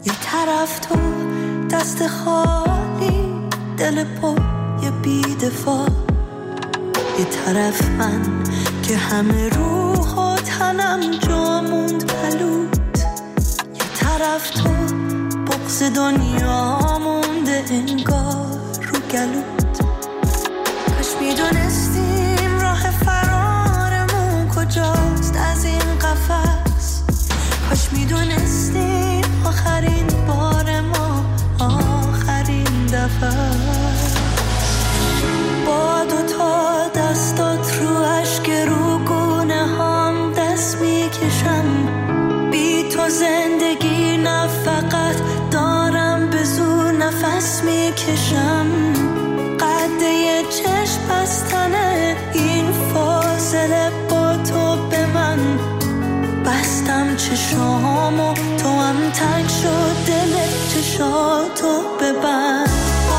یه طرف تو دست خالی، دل پر یه بی‌دفاع، یه طرف من که همه روح و تنم جا موند پلوت، یه طرف تو بغض دنیا مونده انگار رو گلوت. کاش میدونستیم راه فرارمون کجاست از این قفس، کاش میدونستیم آخرین بار ما آخرین دفعه. با دوتا دستات رو اشک رو گونه هم دست میکشم، بی تو زندگی نه فقط دارم به زور نفس میکشم. قد یه چشم بستنه این فاصله با تو به من، بستم چشامو تو هم تنگ شد دل چشاتو ببند.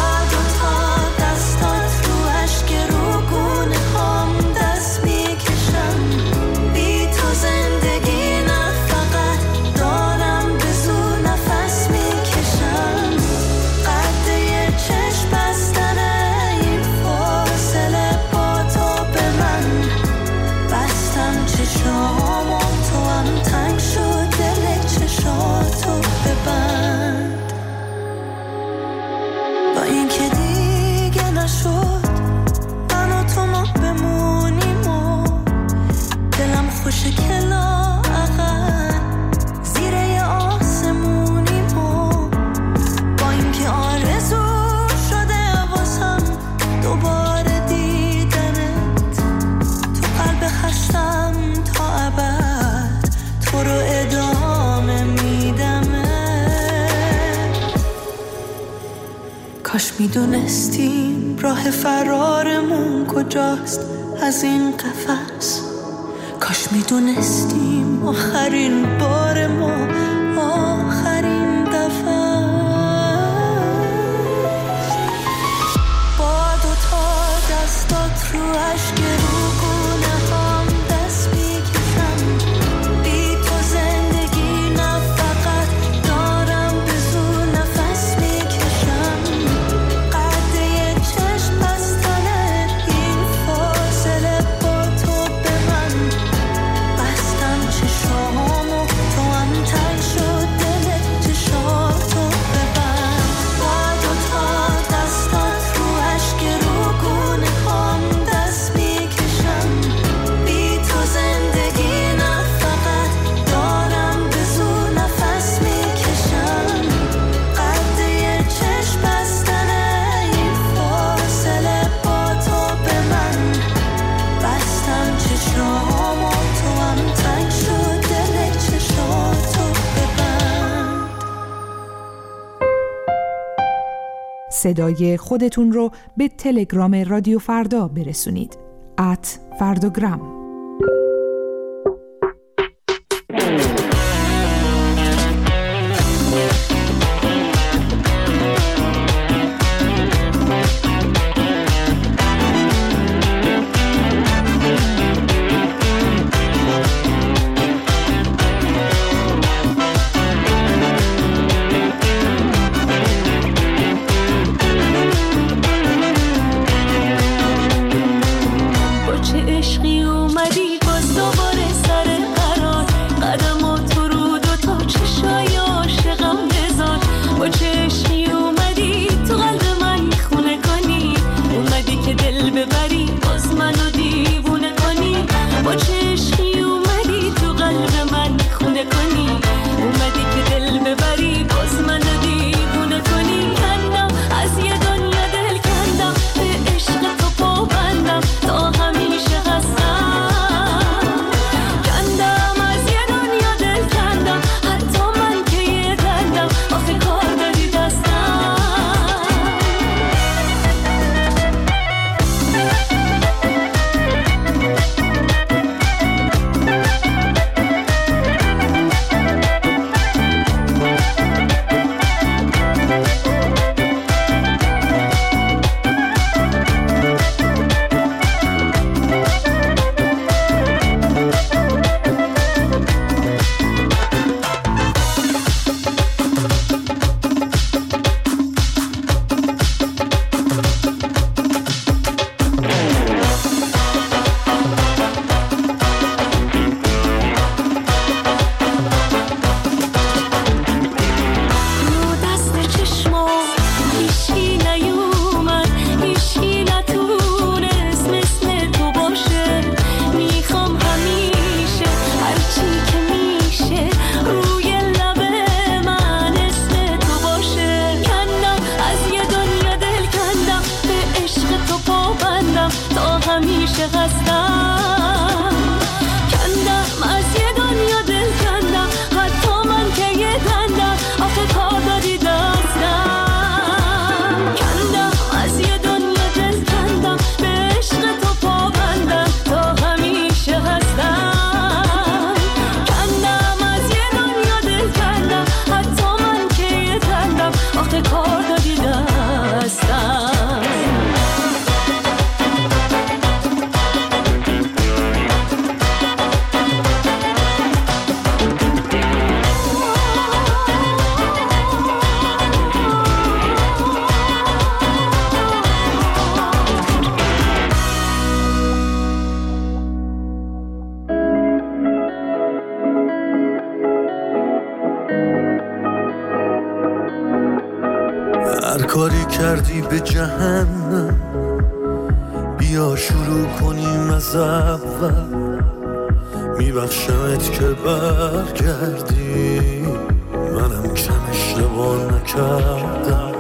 کاش میدونستیم راه فرارمون کجاست از این قفس، کاش میدونستیم آخرین بار ما آخرین دفعه. با دوتا دستات رو اشک رو گونه هم دست میکشم، بی تو زندگی نه فقط دارم به زور نفس میکشم. قد یه چشم بستنه این فاصله با تو به من، بستم چشامو تو هم تنگ شد دل چشاتو ببند. با دوتا دستات رو اشک رو گونه هم دست میکشم، بی تو زندگی نه فقط دارم به زور نفس میکشم. قد یه چشم بستنه این فاصله با تو به من، بستم چشامو تو هم تنگ شد دل چشاتو ببند. صدای خودتون رو به تلگرام رادیو فردا برسونید @فرداگرام. با چه عشقی اومد هر کاری کردی به جهنم، بیا شروع کنیم از اول. میبخشمت که برگردی، منم کم اشتباه نکردم.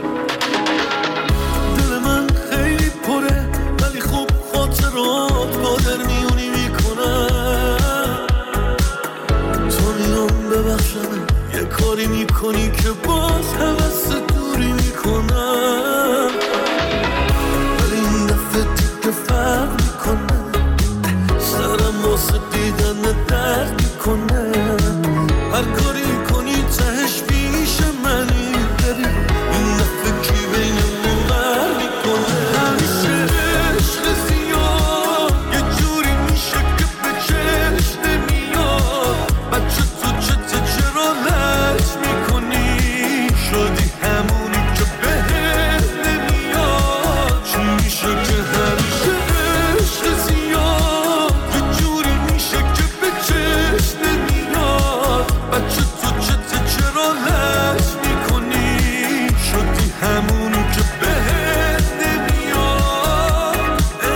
دل من خیلی پره ولی خوب خاطرات با در میونی میکنم. تو میام ببخشمت یه کاری میکنی که باز حوث دوری میکنم. ولی این دفعه دیگه فرق میکنه، سرم واسه دیدن درد میکنه. هر کاری کنی تهش پیش منی بری، این دفعه کی بینمون غر میکنه. همیشه عشق زیاد یه جوری میشه که به چشم نمیاد. بچه تو چرا لج میکنی؟ شدی همونی که بهت نمیاد. چی میشه که همیشه عشق زیاد یه جوری میشه که به چشم نمیاد. بچه تو چرا لج میکنی؟ شدی همونی که بهت نمیاد.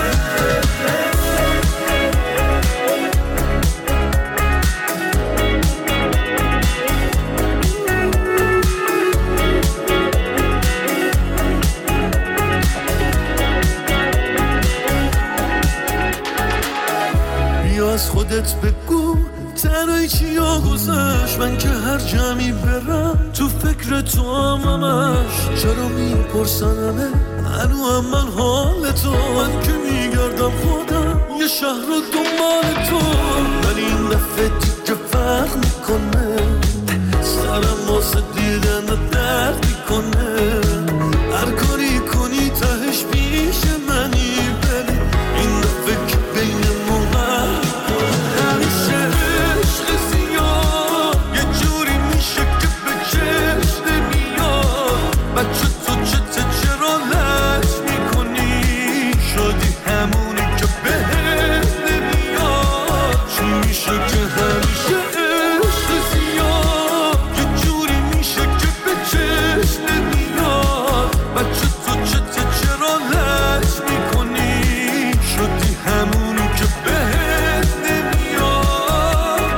بیا از خودت بگو تنهایی چیا گذشت. من که هر جمعی برم تو فکر تو همش. چرا میپرسنمه هنو هم من حال تو؟ من که میگردم خودم یه شهر رو دنبال تو. ولی این دفعه دیگه فرق میکنه، سرم واسه دیدن درد میکنه. هر کاری کنی تهش پیش منی بری، این دفعه که بینمون غر میکنه. همیشه عشق زیاد یه جوری میشه که به چشم نمیاد. بچه تو چرا لج میکنی؟ شدی همونی که بهت نمیاد. چی میشه که همیشه عشق زیاد یه جوری میشه که به چشم نمیاد. بچه تو چرا لج میکنی؟ شدی همونی که بهت نمیاد.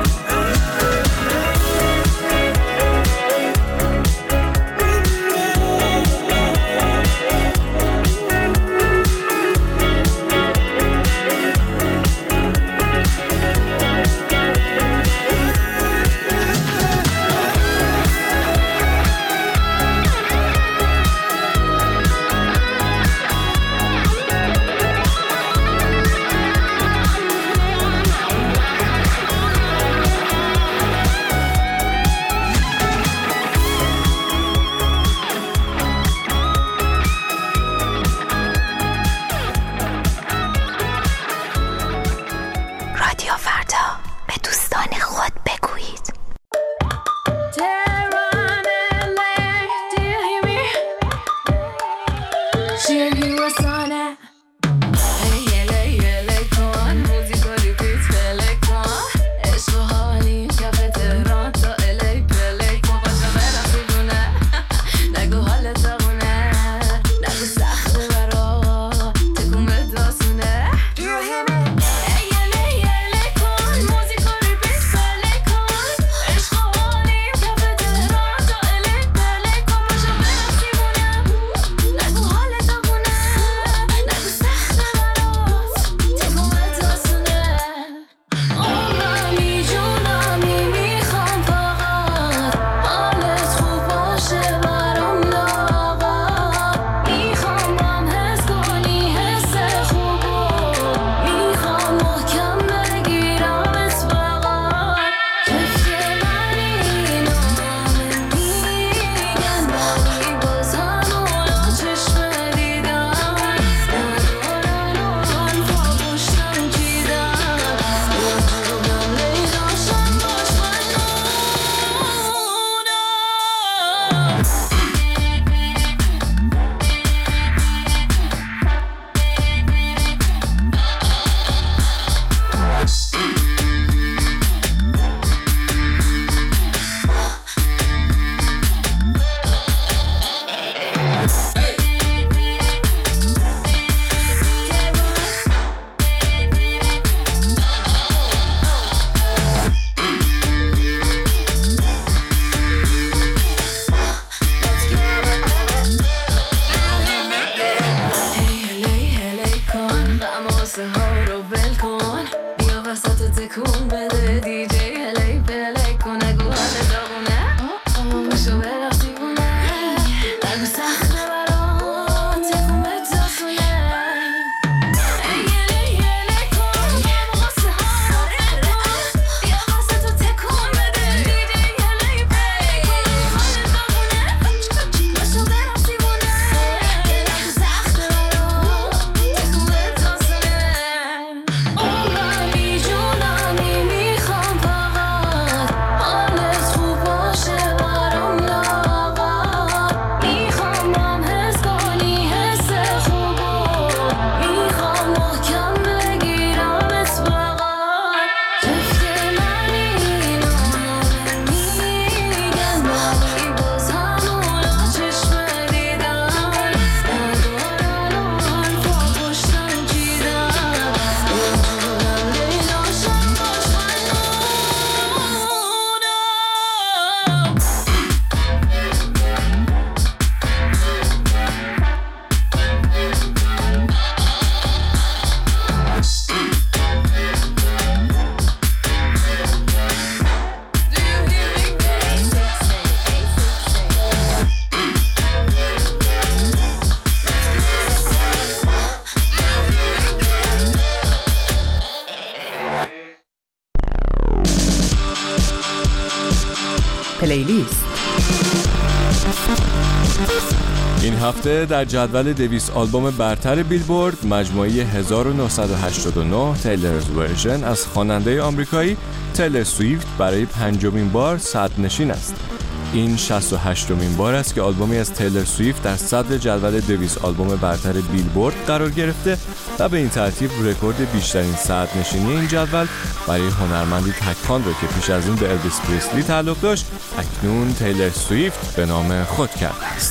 این هفته در جدول 200 آلبوم برتر بیلبورد مجموعه 1989 تیلرز ورژن از خواننده آمریکایی تیلر سویفت برای 5مین بار صدرنشین است. این 68مین بار است که آلبومی از تیلر سویفت در صدر جدول 200 آلبوم برتر بیلبورد قرار گرفته و به این ترتیب رکورد بیشترین صدرنشینی این جدول برای هنرمندی تکان را که پیش از این به الویس پریسلی تعلق داشت اکنون تیلر سویفت به نام خود کرده است.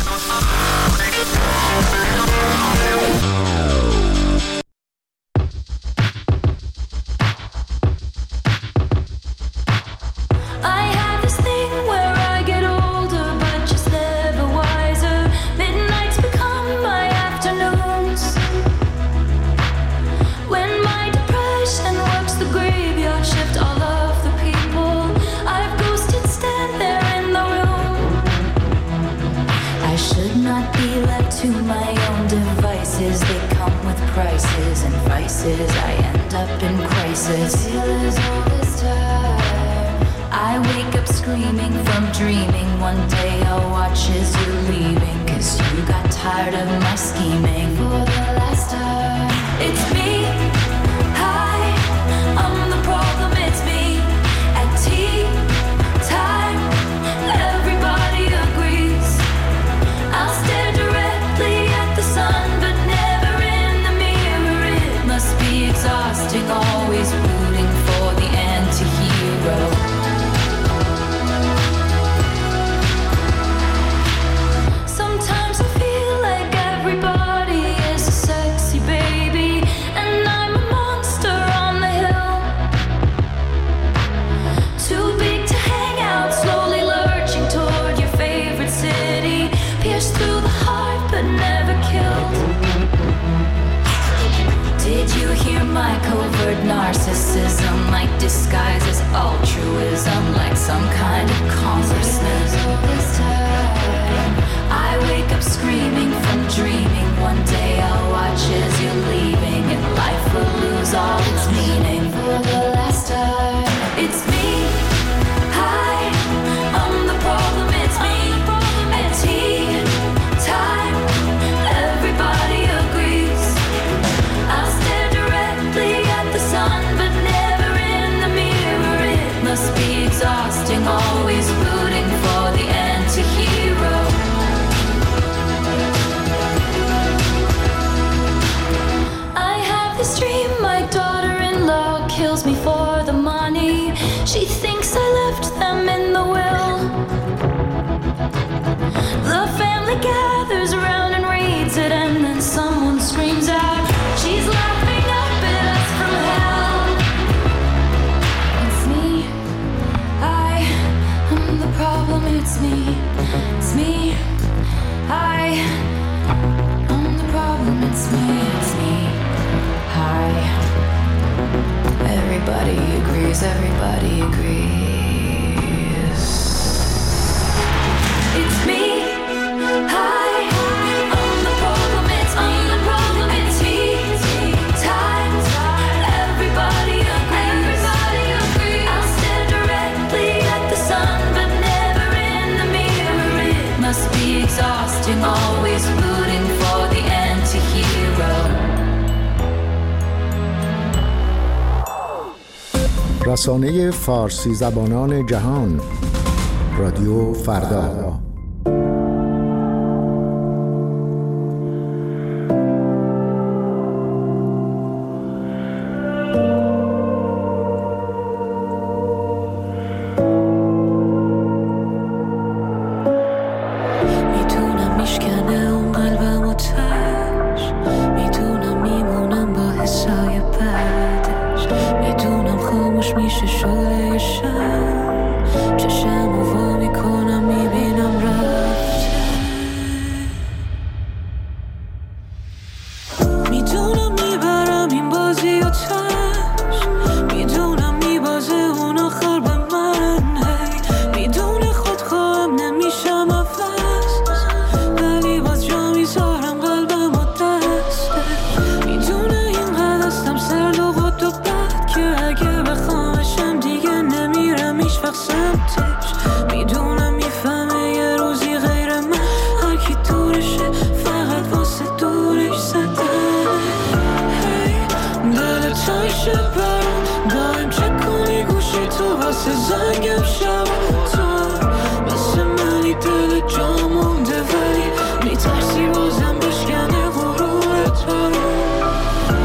I end up in crisis. All this time I wake up screaming from dreaming. One day I'll watch as you're leaving, 'cause you got tired of my scheming. For the last time, it's me. Hi, I'm the problem, it's me. At tea time, everybody agrees. I'll stare directly at the sun, but never in the mirror. It must be exhausting, always rooting for the anti-hero. Sometimes I feel like everybody is a sexy baby, and I'm a monster on the hill. Too big to hang out, slowly lurching toward your favorite city. Pierced through the heart but never killed. Did you hear my covert narcissism? Like disguises altruism, like some kind of consciousness. All this time I wake up screaming from dreaming. One day I'll watch as you're leaving, and life will lose all its meaning. For the last time, it's me. Hi, I'm the problem, it's me. At tea time, everybody agrees. I'll stare directly at the sun, but never in the mirror. It must be exhausting, always rooting for the anti-hero. I have this dream, my daughter-in-law kills me for the money. She thinks I left them in the will. The family gathers around and reads it, and then someone screams out, she's laughing up at us from hell. It's me. I'm the problem, it's me. It's me. I'm the problem, it's me. It's me. Hi. Everybody agrees, everybody agrees. It's me. Hi. I'm the problem, it's me. I'm the problem, it's me. Time. Everybody agrees. Everybody agrees. I'll stare directly at the sun, but never in the mirror. It must be exhausting, always rooting for the anti-hero. رسانه فارسی زبانان جهان، رادیو فردا. میتونم میشکنه اون قلبم و تش، میتونم میمونم با حسای بعدش، میتونم میشه شعله شم، چشم رو وا میکنم میبینم واسه زنگم شب تو مثل منی دل جا مونده ولی میترسی بازم بشکنه غرورت برام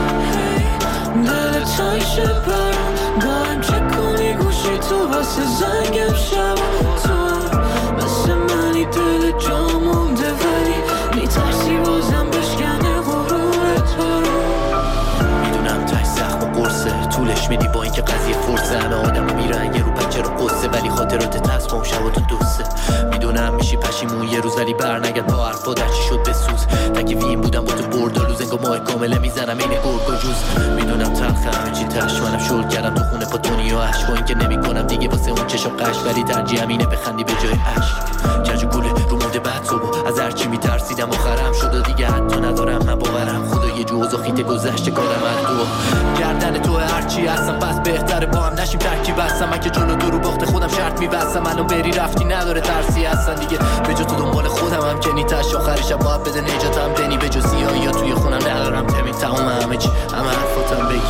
دل تایشه برام دارم چه کنی گوشی تو واسه زنگم شب تو مثل منی دل جا مونده ولی میترسی بازم بشکنه غرورت برام میدونم تای سخت و قرصه طولش میدی با اینکه قضیه فرصه همه آدم میرن یه رو بچه رو قصه ولی خاطرات تست با اون شب و تو دوسته میدونم میشی پشیمون یه روز ولی بر نگرد با حرفا در چی شد بسوز تکیفی این بودم با تو برد و لوز انگاه ماه کامله میزنم این گرگ و جوز میدونم تلخه همه چی تش منم شل کردم تو خونه با تونی و عشق با اینکه نمی کنم دیگه واسه اون چشم قش ولی ترجیحم اینه بخندی به جای عشق کج و گوله رو موده بعد صبح از هرچی میترسیدم آخرم شد و دیگه حتی ندارم من باورم خدا یه جوز و خیته گذشته کارم از تو گردن تو هرچی هستم پس بهتره با هم نشیم ترکیب هستم من که جلو تو رو باخت خودم شرط میبستم الان بری رفتی نداره ترسی هستن دیگه به جا تو دنبال خودم هم که نیتش آخرش باید بده نجاتم دنی به جز سیاهی یا توی خونم ندارم تمین تمام همه چی همه حرفاتم بگی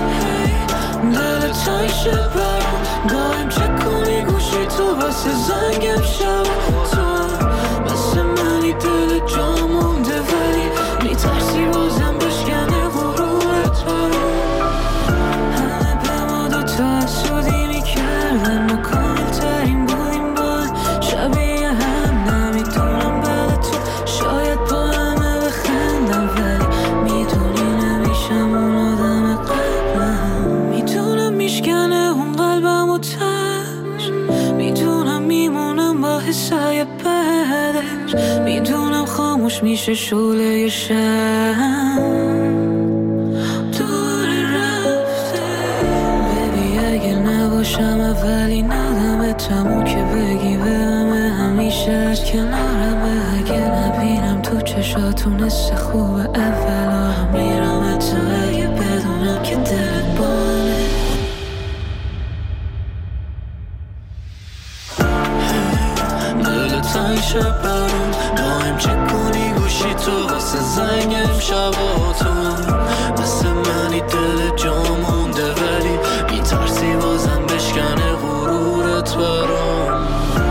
دل تایشه برام دارم چه کنی گوشی تو واسه زنگم شب تو مثل منی دل جا مونده ولی میترسی بازم بشکنه غرورت برام همه به ما دوتا حسودی میکردن ما کامل ترین بودیم با شبیه هم نمیدونم بعد تو شاید با همه بخندم ولی میدونی نمیشم اون آدم قلبم میدونم میشکنه اون قلبم و تش میدونم میمونم با حسای بدش میدونم خاموش میشه شعله شم دور رفته ببی اگه نباشم اولی ندمتم که بگی به همه همیشه از کنارم اگه نبینم تو چشاتون حس خوب اولا میرم تو اگه بدونم که دلت بانه دل تایشه برام دایم چه کنی گوشی تو واسه زنگم شبا تو مثل منی دل جا مونده ولی میترسی بازم بشکنه غرورت برام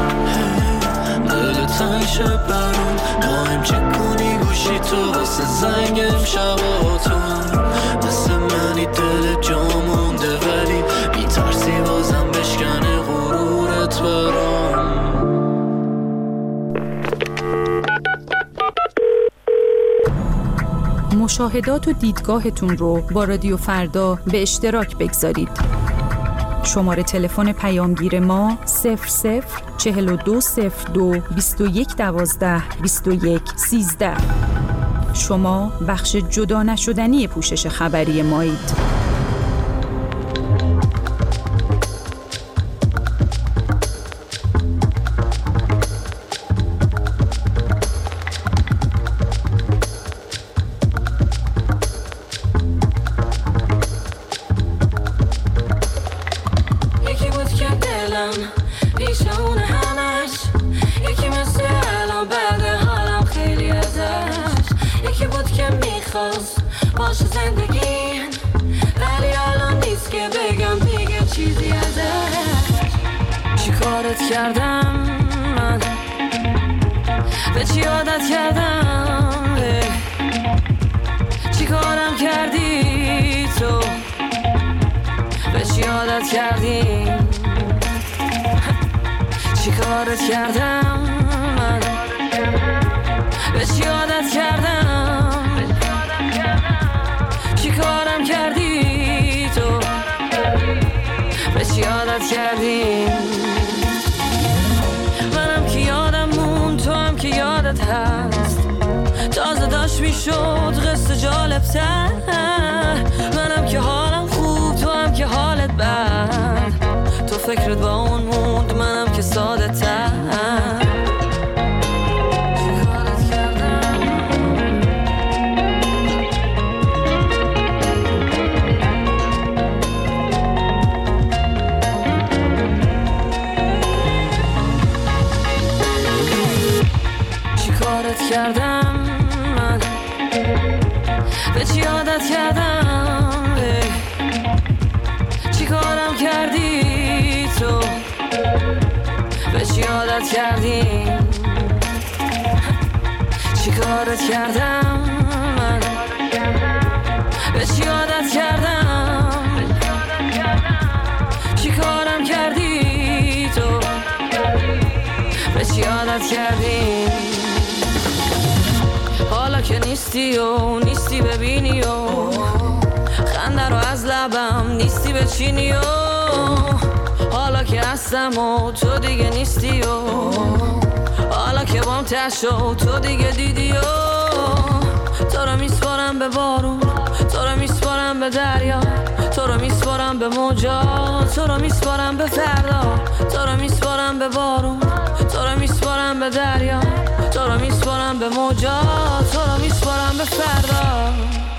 دل تایشه برام دایم چه کنی گوشی تو واسه زنگم شبا تو مثل منی دل جا مونده ولی میترسی بازم بشکنه غرورت برام مشاهدات و دیدگاهتون رو با رادیو فردا به اشتراک بگذارید. شماره تلفن پیامگیر ما 004202 2112 2113. شما بخش جدا نشدنی پوشش خبری مایید. باشه زندگی ولی الان نیست که بگم دیگه چیزی ازش چی کارت کردم من به چی عادت کردم چی کارم کردی تو به چی عادت کردی چی کارت کردم من به چی عادت کردم چی کارم کردی تو به چی عادت کردی منم که یادم مون تو هم که یادت هست تازه داشت میشد قصه جالب تر منم که حالم خوب تو هم که حالت بد تو فکرت با اون موند منم که ساده تر کردم من به چی عادت کردم چی کارم کردی تو عادت کردیم چی کارت کردم من به چی عادت کردم چی کارم کردی تو به چی عادت کردیم حالا که نیستی و نیستی ببینی و خنده رو از لبم نیستی بچینی و حالا که هستم و تو دیگه نیستی و حالا که بام تشت و تو دیگه دیدی و تو رو میسپارم به بارون تو رو میسپارم به دریا تو رو میسپارم به موجا تو رو میسپارم به فردا تو رو میسپارم به بارون تو رو میسپارم به دریا تو رو میسپارم به موجا تو رو میسپارم به فردا